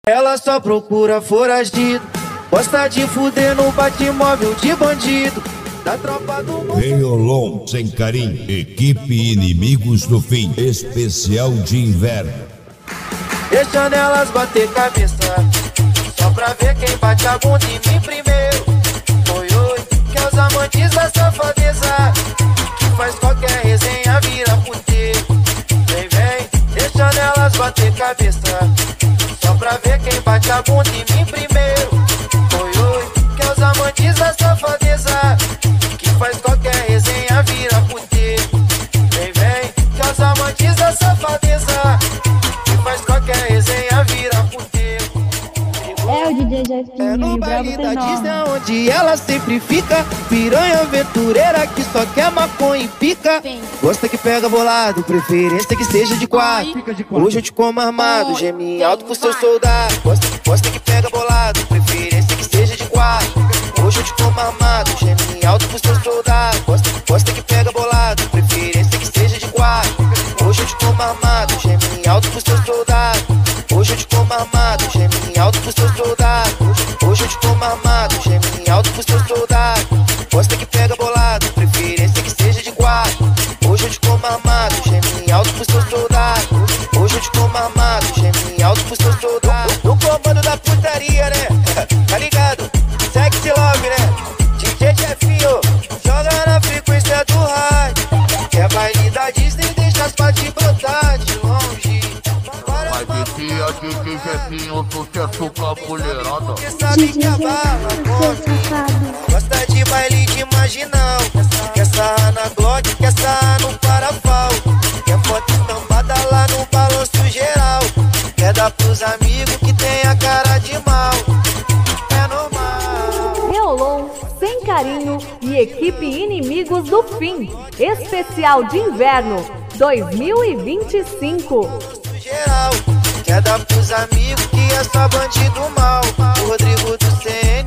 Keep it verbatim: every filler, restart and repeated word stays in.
Ela só procura foragido, gosta de fuder no batimóvel de bandido. Da tropa do Reolon sem carinho, equipe Inimigos do Fim, especial de inverno. Deixando elas bater cabeça, só pra ver quem bate a bunda em mim primeiro. Oi, oi, que é os amantes da safadeza, que faz qualquer resenha vira puteiro. Vem, vem, deixando elas bater cabeça, só pra ver quem bate a bunda em mim primeiro. Oi, oi, que é os amantes da safadeza, que faz qualquer resenha vira puteiro. Vem, vem, que é os amantes da safadeza, que faz qualquer resenha vira puteiro. É o D J Jefinho, É no o baile brabo da tem Disney nome. onde ela sempre fica, piranha aventureira que só quer maconha e pica. Sim. Gosta que pega bolado, preferência que seja de quatro. Hoje eu te como armado, geme alto pro seu soldado. Gosta, gosta que pega bolado, preferência que seja de quatro. Hoje eu te como armado, geme alto pro seu soldado. Gosta, gosta que pega bolado, preferência que seja de quatro. Hoje eu te como armado, geme alto pro seu soldado. Hoje eu te como armado, geme alto pro seu soldado. Hoje eu te como armado, geme alto pro seu soldado. Gosta que pega bolado, preferência que seja de quatro. Hoje eu te como armado, geme alto pro seu soldado. Hoje eu te como armado, geme alto pro seu soldado. No comando da putaria, né? Tá ligado? Sexy love, né? D J Jefinho, joga na frequência do rádio. Que é baile da Disney, deixa as partes brotar de longe. Mas esse é D J Jefinho, sucesso com a mulherada. Porque sabe que a bala come. Gosta de baile de marginal, quer sarrar na Glock, quer sarrar no parafal. Quer foto estampada lá no balanço geral. Quer dar pros amigos que tem a cara de mal. É normal. Reolon, Sem Carinho e equipe Inimigos do Fim, especial de inverno dois mil e vinte e cinco. Geral, quer dar pros amigos que é só bandido mal. O Rodrigo do C N